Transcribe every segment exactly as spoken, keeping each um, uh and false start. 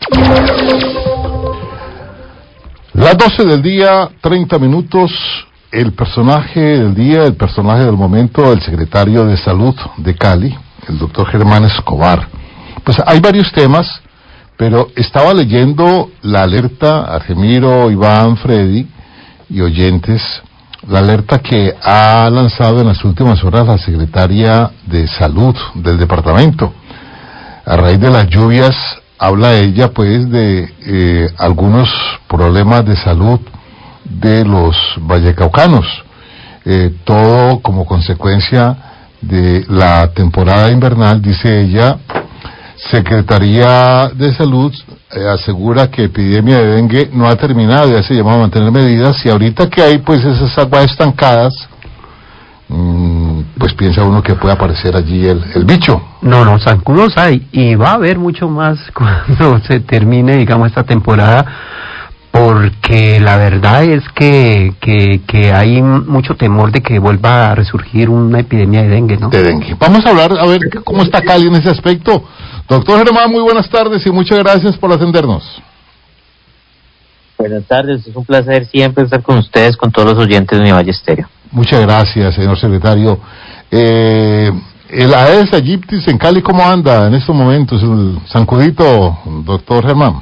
Las doce del día, treinta minutos, el personaje del día, el personaje del momento, el secretario de Salud de Cali, el doctor Germán Escobar. Pues hay varios temas, pero estaba leyendo la alerta, Argemiro, Iván, Freddy y oyentes, la alerta que ha lanzado en las últimas horas la secretaria de Salud del departamento. A raíz de las lluvias, habla ella pues de eh, algunos problemas de salud de los vallecaucanos, eh, todo como consecuencia de la temporada invernal. Dice ella, Secretaría de Salud eh, asegura que epidemia de dengue no ha terminado, ya se llama a mantener medidas, y ahorita que hay pues esas aguas estancadas, mmm, pues piensa uno que puede aparecer allí el, el bicho. No, no, zancudos hay, y va a haber mucho más cuando se termine, digamos, esta temporada, porque la verdad es que, que, que hay mucho temor de que vuelva a resurgir una epidemia de dengue, ¿no? De dengue. Vamos a hablar, a ver cómo está Cali en ese aspecto. Doctor Germán, muy buenas tardes y muchas gracias por atendernos. Buenas tardes, es un placer siempre estar con ustedes, con todos los oyentes de Univalle Estéreo. Muchas gracias, señor secretario. Eh, el Aedes aegyptis en Cali, ¿cómo anda en estos momentos? El zancudito, doctor Germán.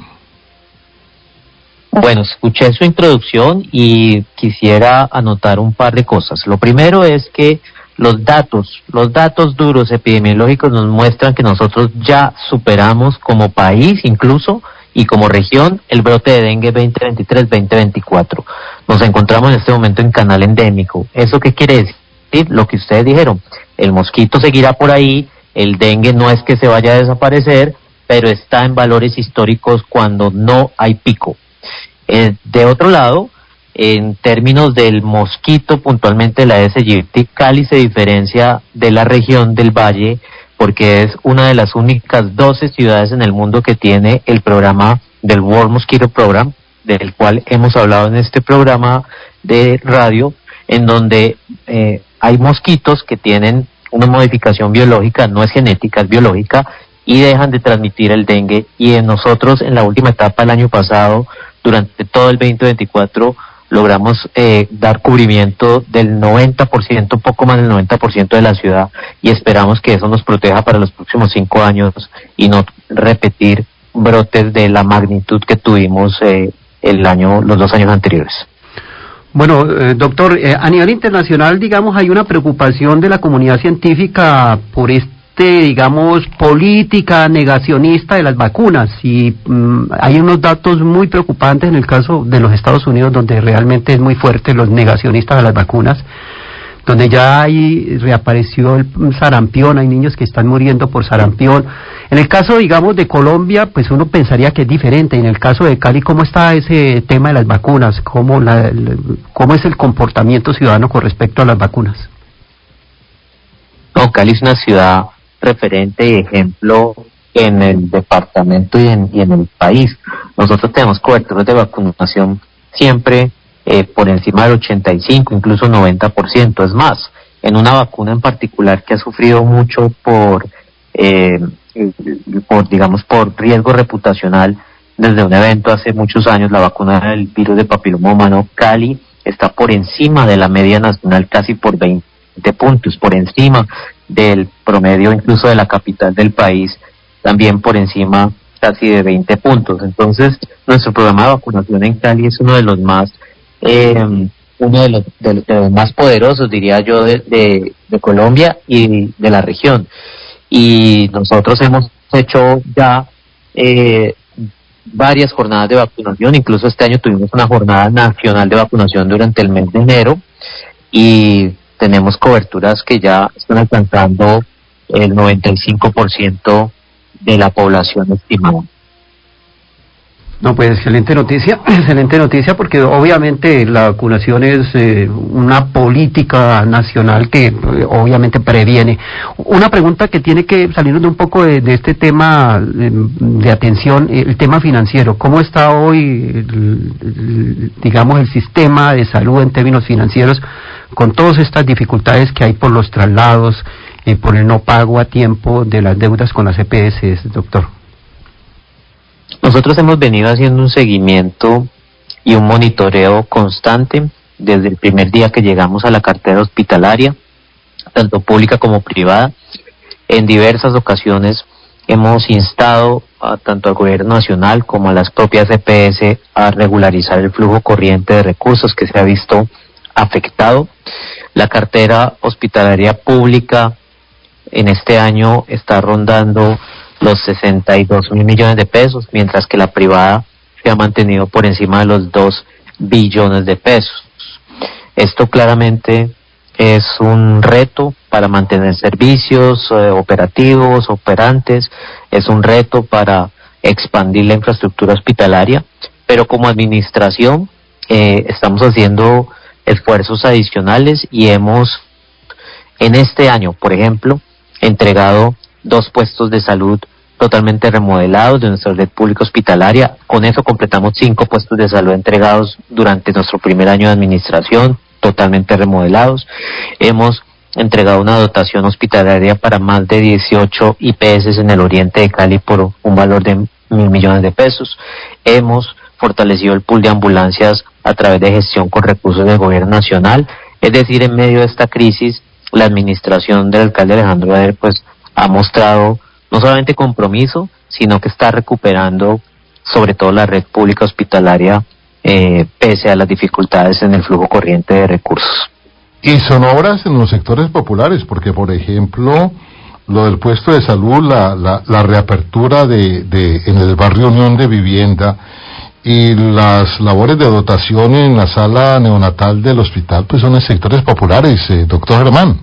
Bueno, escuché su introducción y quisiera anotar un par de cosas. Lo primero es que los datos, los datos duros epidemiológicos nos muestran que nosotros ya superamos como país incluso y como región el brote de dengue veinte veintitrés veinte veinticuatro. Nos encontramos en este momento en canal endémico. ¿Eso qué quiere decir? Lo que ustedes dijeron, el mosquito seguirá por ahí, el dengue no es que se vaya a desaparecer, pero está en valores históricos cuando no hay pico. Eh, de otro lado, en términos del mosquito, puntualmente la Aedes aegypti, Cali se diferencia de la región del Valle porque es una de las únicas doce ciudades en el mundo que tiene el programa del World Mosquito Program, del cual hemos hablado en este programa de radio, en donde eh, hay mosquitos que tienen una modificación biológica, no es genética, es biológica, y dejan de transmitir el dengue. Y en nosotros, en la última etapa del año pasado, durante todo el veinte veinticuatro, logramos eh, dar cubrimiento del noventa por ciento, poco más del noventa por ciento de la ciudad, y esperamos que eso nos proteja para los próximos cinco años y no repetir brotes de la magnitud que tuvimos eh, el año, los dos años anteriores. Bueno, eh, doctor, eh, a nivel internacional, digamos, hay una preocupación de la comunidad científica por este, digamos, política negacionista de las vacunas, y mmm, hay unos datos muy preocupantes en el caso de los Estados Unidos, donde realmente es muy fuerte los negacionistas de las vacunas, donde ya ahí reapareció el sarampión, hay niños que están muriendo por sarampión. En el caso, digamos, de Colombia, pues uno pensaría que es diferente. En el caso de Cali, ¿cómo está ese tema de las vacunas? ¿Cómo, la, cómo es el comportamiento ciudadano con respecto a las vacunas? No, Cali es una ciudad referente y ejemplo en el departamento y en, y en el país. Nosotros tenemos coberturas de vacunación siempre eh, por encima del ochenta y cinco, incluso noventa por ciento. Es más, en una vacuna en particular que ha sufrido mucho por, eh, por digamos, por riesgo reputacional desde un evento hace muchos años, la vacuna del virus de papiloma humano, Cali está por encima de la media nacional, casi por veinte puntos, por encima del promedio incluso de la capital del país, también por encima casi de veinte puntos. Entonces, nuestro programa de vacunación en Cali es uno de los más eh, uno de los, de, los, de los más poderosos, diría yo, de, de, de Colombia y de la región. Y nosotros hemos hecho ya eh, varias jornadas de vacunación, incluso este año tuvimos una jornada nacional de vacunación durante el mes de enero, y tenemos coberturas que ya están alcanzando el noventa y cinco por ciento de la población estimada. No, pues excelente noticia, excelente noticia, porque obviamente la vacunación es eh, una política nacional que eh, obviamente previene. Una pregunta que tiene que salirnos de un poco de, de este tema de, de atención, el tema financiero. ¿Cómo está hoy, el, el, digamos, el sistema de salud en términos financieros con todas estas dificultades que hay por los traslados, eh, por el no pago a tiempo de las deudas con las E P S, doctor? Nosotros Nosotros hemos venido haciendo un seguimiento y un monitoreo constante desde el primer día que llegamos a la cartera hospitalaria, tanto pública como privada. En diversas ocasiones hemos instado a, tanto al gobierno nacional como a las propias E P S a regularizar el flujo corriente de recursos que se ha visto afectado. La cartera hospitalaria pública en este año está rondando los sesenta y dos mil millones de pesos, mientras que la privada se ha mantenido por encima de los dos billones de pesos. Esto claramente es un reto para mantener servicios eh, operativos, operantes, es un reto para expandir la infraestructura hospitalaria, pero como administración eh, estamos haciendo esfuerzos adicionales y hemos, en este año, por ejemplo, entregado dos puestos de salud totalmente remodelados de nuestra red pública hospitalaria. Con eso completamos cinco puestos de salud entregados durante nuestro primer año de administración, totalmente remodelados. Hemos entregado una dotación hospitalaria para más de dieciocho I P S en el oriente de Cali por un valor de mil millones de pesos. Hemos fortalecido el pool de ambulancias a través de gestión con recursos del gobierno nacional. Es decir, en medio de esta crisis, la administración del alcalde Alejandro Ader pues ha mostrado no solamente compromiso, sino que está recuperando sobre todo la red pública hospitalaria eh, pese a las dificultades en el flujo corriente de recursos. Y son obras en los sectores populares, porque por ejemplo, lo del puesto de salud, la, la, la reapertura de, de en el barrio Unión de Vivienda y las labores de dotación en la sala neonatal del hospital, pues son en sectores populares, eh, doctor Germán.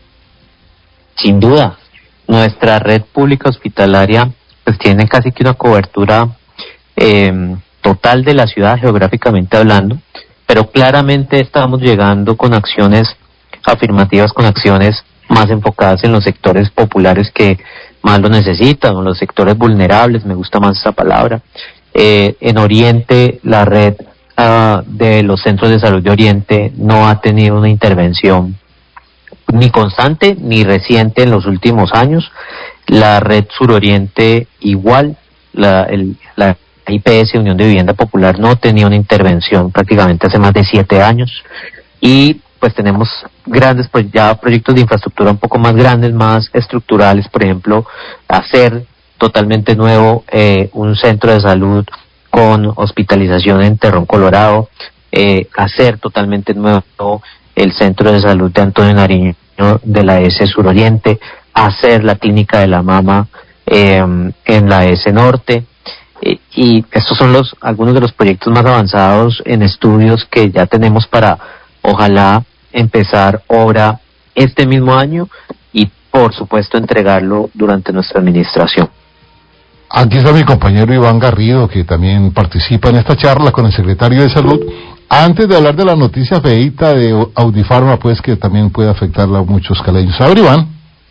Sin duda, nuestra red pública hospitalaria pues tiene casi que una cobertura eh, total de la ciudad geográficamente hablando, pero claramente estamos llegando con acciones afirmativas, con acciones más enfocadas en los sectores populares que más lo necesitan, o los sectores vulnerables, me gusta más esa palabra. Eh, en Oriente, la red uh, de los centros de salud de Oriente no ha tenido una intervención ni constante ni reciente en los últimos años. La red suroriente igual, la, el, la I P S, Unión de Vivienda Popular, no tenía una intervención prácticamente hace más de siete años. Y pues tenemos grandes pues ya proyectos de infraestructura un poco más grandes, más estructurales, por ejemplo, hacer totalmente nuevo eh, un centro de salud con hospitalización en Terrón Colorado, eh, hacer totalmente nuevo el centro de salud de Antonio Nariño de la E S Suroriente, hacer la clínica de la mama eh, en la E S Norte, eh, y estos son los algunos de los proyectos más avanzados en estudios que ya tenemos para ojalá empezar obra este mismo año y por supuesto entregarlo durante nuestra administración. Aquí está mi compañero Iván Garrido, que también participa en esta charla con el secretario de Salud. Antes de hablar de la noticia feíta de Audifarma, pues que también puede afectarla a muchos caleños. A ver, Iván.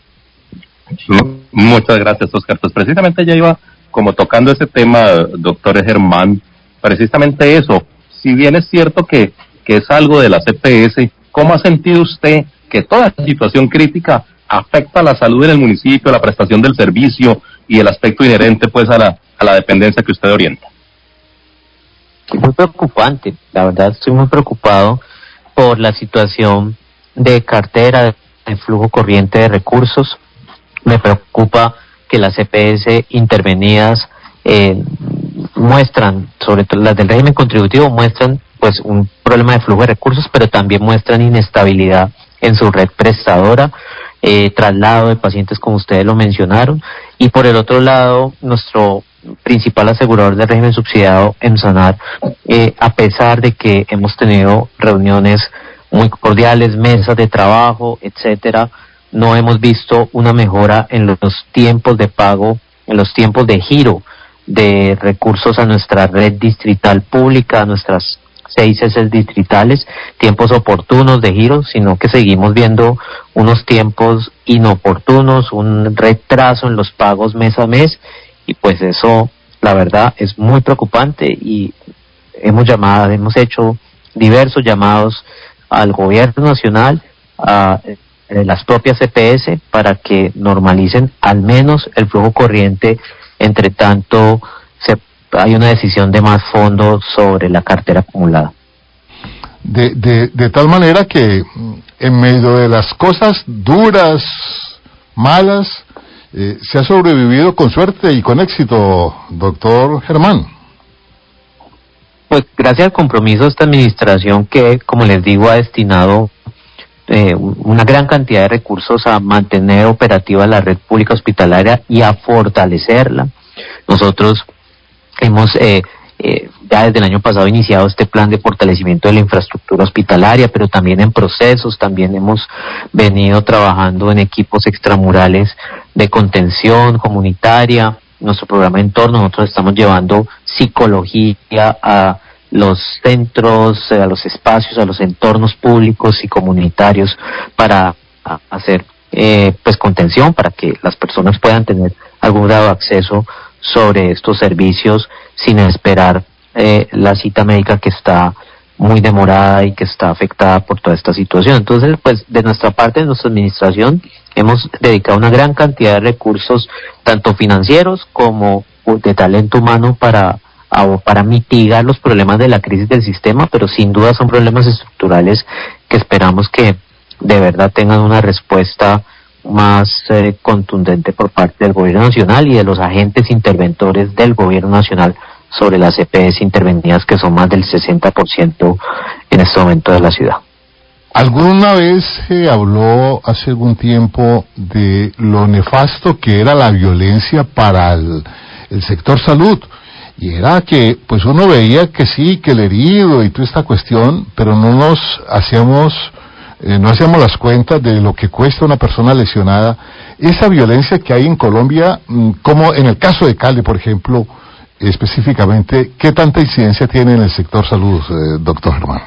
Muchas gracias, Oscar. Pues precisamente ya iba como tocando ese tema, doctor Germán, precisamente eso. Si bien es cierto que, que es algo de la C P S, ¿cómo ha sentido usted que toda situación crítica afecta a la salud en el municipio, la prestación del servicio y el aspecto inherente pues a la, a la dependencia que usted orienta? Muy preocupante, la verdad estoy muy preocupado por la situación de cartera, de flujo corriente de recursos. Me preocupa que las C P S intervenidas eh, muestran, sobre todo las del régimen contributivo, muestran pues un problema de flujo de recursos, pero también muestran inestabilidad en su red prestadora, eh, traslado de pacientes como ustedes lo mencionaron, y por el otro lado, nuestro principal asegurador del régimen subsidiado, EMSANAR, eh, a pesar de que hemos tenido reuniones muy cordiales, mesas de trabajo, etcétera, no hemos visto una mejora en los tiempos de pago, en los tiempos de giro de recursos a nuestra red distrital pública, a nuestras seis S distritales, tiempos oportunos de giro, sino que seguimos viendo unos tiempos inoportunos, un retraso en los pagos mes a mes, y pues eso, la verdad, es muy preocupante, y hemos llamado, hemos hecho diversos llamados al gobierno nacional, a las propias C P S, para que normalicen al menos el flujo corriente, entre tanto se hay una decisión de más fondo sobre la cartera acumulada. De, de, de tal manera que en medio de las cosas duras, malas, eh, se ha sobrevivido con suerte y con éxito, doctor Germán. Pues gracias al compromiso de esta administración que, como les digo, ha destinado eh, una gran cantidad de recursos a mantener operativa la red pública hospitalaria y a fortalecerla. Nosotros hemos eh, eh, ya desde el año pasado iniciado este plan de fortalecimiento de la infraestructura hospitalaria, pero también en procesos, también hemos venido trabajando en equipos extramurales de contención comunitaria. Nuestro programa Entorno, nosotros estamos llevando psicología a los centros, a los espacios, a los entornos públicos y comunitarios para a, hacer eh, pues contención, para que las personas puedan tener algún grado de acceso sobre estos servicios sin esperar eh, la cita médica que está muy demorada y que está afectada por toda esta situación. Entonces, pues de nuestra parte, de nuestra administración, hemos dedicado una gran cantidad de recursos, tanto financieros como de talento humano para, a, para mitigar los problemas de la crisis del sistema, pero sin duda son problemas estructurales que esperamos que de verdad tengan una respuesta más eh, contundente por parte del gobierno nacional y de los agentes interventores del gobierno nacional sobre las E P S intervenidas, que son más del sesenta por ciento en este momento de la ciudad. ¿Alguna vez se habló hace algún tiempo de lo nefasto que era la violencia para el, el sector salud? Y era que, pues uno veía que sí, que el herido y toda esta cuestión, pero no nos hacíamos, eh, no hacíamos las cuentas de lo que cuesta una persona lesionada. Esa violencia que hay en Colombia, como en el caso de Cali, por ejemplo, específicamente, ¿qué tanta incidencia tiene en el sector salud, eh, doctor Germán?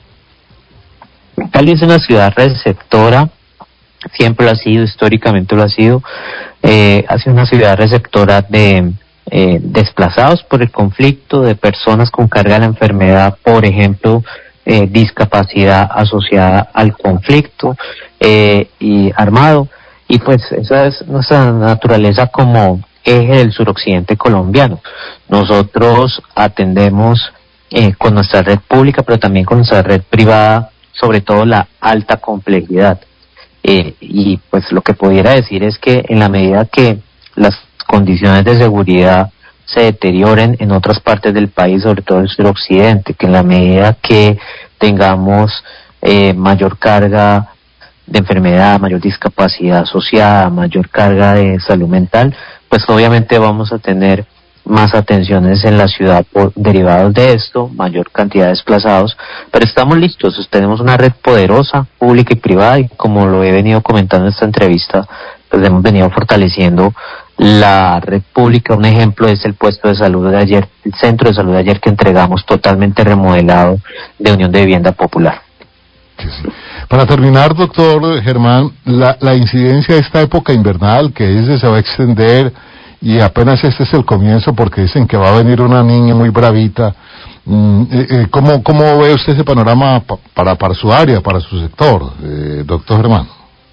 Cali es una ciudad receptora, siempre lo ha sido, históricamente lo ha sido, eh, ha sido una ciudad receptora de eh, desplazados por el conflicto, de personas con carga de la enfermedad, por ejemplo, eh, discapacidad asociada al conflicto eh, y armado, y pues esa es nuestra naturaleza como eje del suroccidente colombiano. Nosotros atendemos eh, con nuestra red pública, pero también con nuestra red privada, sobre todo la alta complejidad. Eh, y pues lo que pudiera decir es que en la medida que las condiciones de seguridad se deterioren en otras partes del país, sobre todo el suroccidente, que en la medida que tengamos eh, mayor carga de enfermedad, mayor discapacidad asociada, mayor carga de salud mental, pues obviamente vamos a tener más atenciones en la ciudad por derivados de esto, mayor cantidad de desplazados, pero estamos listos, tenemos una red poderosa, pública y privada, y como lo he venido comentando en esta entrevista, pues hemos venido fortaleciendo la red pública. Un ejemplo es el puesto de salud de ayer, el centro de salud de ayer que entregamos totalmente remodelado de Unión de Vivienda Popular. Sí, sí. Para terminar, doctor Germán, la, la incidencia de esta época invernal que dice se va a extender y apenas este es el comienzo porque dicen que va a venir una niña muy bravita. ¿Cómo, cómo ve usted ese panorama pa, para, para su área, para su sector, eh, doctor Germán?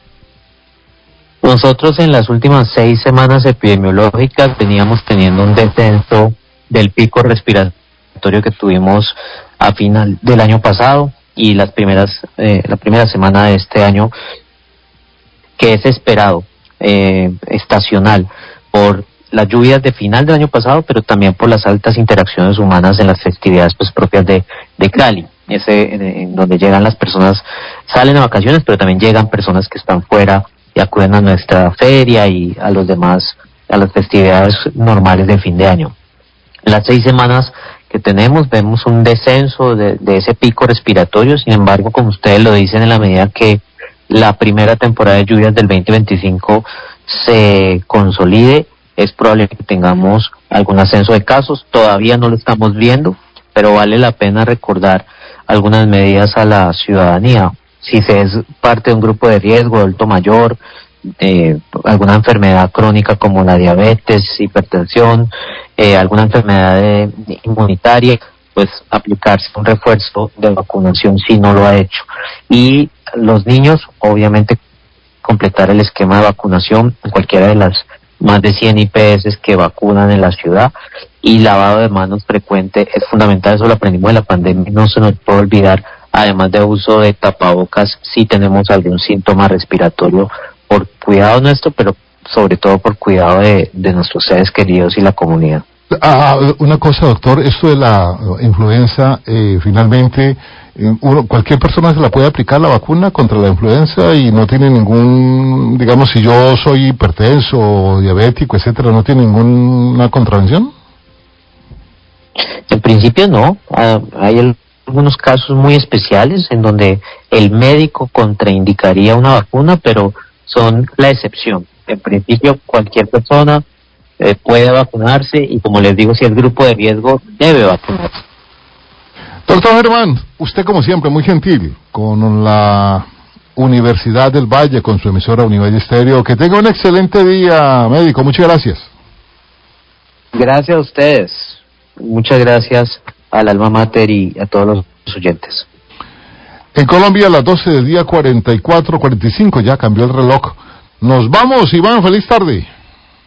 Nosotros en las últimas seis semanas epidemiológicas veníamos teniendo un descenso del pico respiratorio que tuvimos a final del año pasado y las primeras eh, la primera semana de este año, que es esperado, eh, estacional, por las lluvias de final del año pasado, pero también por las altas interacciones humanas en las festividades pues propias de, de Cali, ese en, en donde llegan las personas, salen a vacaciones, pero también llegan personas que están fuera y acuden a nuestra feria y a los demás, a las festividades normales de fin de año. En las seis semanas que tenemos vemos un descenso de, de ese pico respiratorio. Sin embargo, como ustedes lo dicen, en la medida que la primera temporada de lluvias del veinte veinticinco se consolide, es probable que tengamos algún ascenso de casos. Todavía no lo estamos viendo, pero vale la pena recordar algunas medidas a la ciudadanía. Si se es parte de un grupo de riesgo, adulto mayor, eh, alguna enfermedad crónica como la diabetes, hipertensión, eh, alguna enfermedad de, de inmunitaria, pues aplicarse un refuerzo de vacunación si no lo ha hecho. Y los niños, obviamente, completar el esquema de vacunación en cualquiera de las más de cien I P S que vacunan en la ciudad, y lavado de manos frecuente es fundamental. Eso lo aprendimos de la pandemia, no se nos puede olvidar, además de uso de tapabocas si tenemos algún síntoma respiratorio, por cuidado nuestro, pero sobre todo por cuidado de, de nuestros seres queridos y la comunidad. Ah, una cosa, doctor, esto de la influenza, eh, finalmente, eh, uno, cualquier persona se la puede aplicar la vacuna contra la influenza y no tiene ningún, digamos, si yo soy hipertenso o diabético, etcétera, ¿no tiene ninguna contravención? En principio no, ah, hay algunos casos muy especiales en donde el médico contraindicaría una vacuna, pero son la excepción. En principio cualquier persona eh, puede vacunarse y, como les digo, si es grupo de riesgo debe vacunarse. Doctor Germán, usted como siempre muy gentil con la Universidad del Valle, con su emisora Univalle Estéreo. Que tenga un excelente día, médico. Muchas gracias. Gracias a ustedes. Muchas gracias al Alma Mater y a todos los oyentes. En Colombia a las doce del día, cuarenta y cuatro, cuarenta y cinco, ya cambió el reloj. Nos vamos, Iván, feliz tarde.